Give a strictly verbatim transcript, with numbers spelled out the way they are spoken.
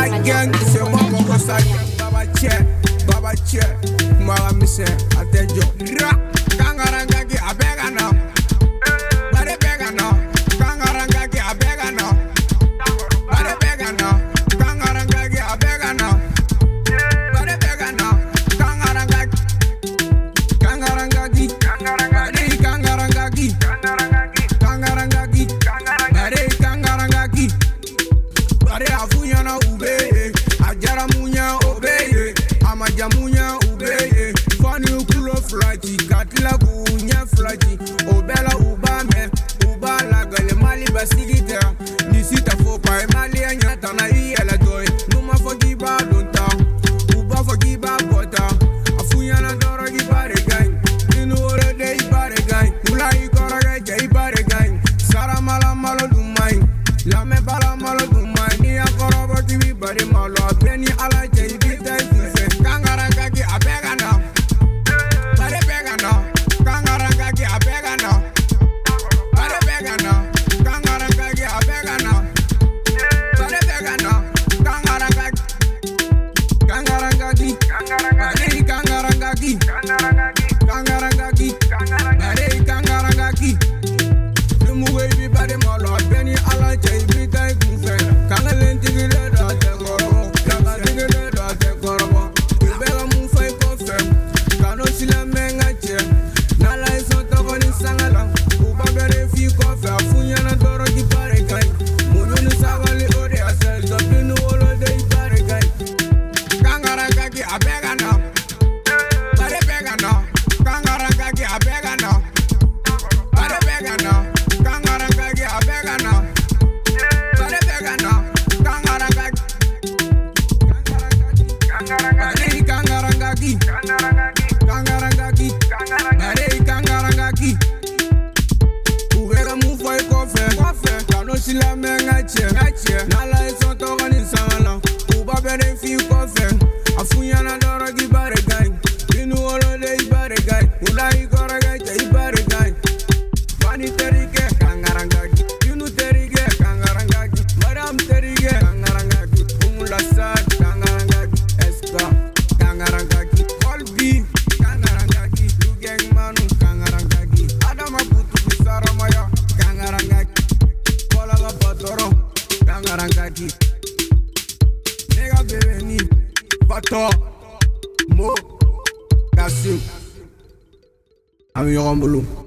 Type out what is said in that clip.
Side gang, c'est moi mon side gang. Baba che, baba che. Mara mise, atejo. Ra, kangarangaki abega na. Bare bega na. Kangarangaki abega na. Bare bega na. Kangarangaki abega na. Bare bega na. Kangarangaki. Kangarangaki. Kangarangaki. Kangarangaki. Kangarangaki. Bare kangarangaki. Bare afunyana ube. Ajara munya obe. Amaja munya ube. Fani ukulo flaji. Katla kunya flaji. Obela ubame. Uba la gale mali basilita. Nisita fopa mali anyata na iyela toy. Numa fogiba donta. Uba fogiba bota. Afunyana doro gibare gang. Inu ore de ibare gang. Ula ikora ga ibare gang. Sara mala malo dumai. La me bala malo dumai. Ni akora boti ibare malo. Apeni ala jai bita ife. Kangarangaki abega na. Bare bega na. Kangarangaki abega na. Bare bega na. Kangarangaki abega na. Bare bega na. Kangarangaki. Kangarangaki. Bare kangarangaki. Kangarangaki. Bare kangarangaki. Numu baby bare malo. Apeni ala jai bita ife. Kangalenti gile da te koro. Kangalenti gile da te koro. Ubela mu fai kofe. Kano sila menga che. Nala iso toko ni sangala. Uba bere fi kofe. Afunyana doro di bare kai. Munu ni sagali ode asel. Zopinu olo de i bare kai. Kangarangaki abega na. Bare bega na. Kangarangaki abega na. Bare bega na. Kangarangaki abega na. Bare bega na. Kangarangaki. Kangarangaki. Kangarangaki. Kangarangaki. Bare kangarangaki. Ubera mu foi kofe. Kofe. Kano sila menga che. Che. Nala iso toko ni sangala. Uba bere fi kofe. Afunyana doro gibare gang. Inu olo de ibare gang. Ula ikora ga ibare gang. Fani terige kangarangaki. Inu terige kangarangaki. Madam terige kangarangaki. Umula sad kangarangaki. Eska kangarangaki. Kolbi kangarangaki. Lugeng manu kangarangaki. Adama putu kusara maya kangarangaki. Kola ga patoro kangarangaki. Nega bebe ni pato mo kasim. Ami yorambulu.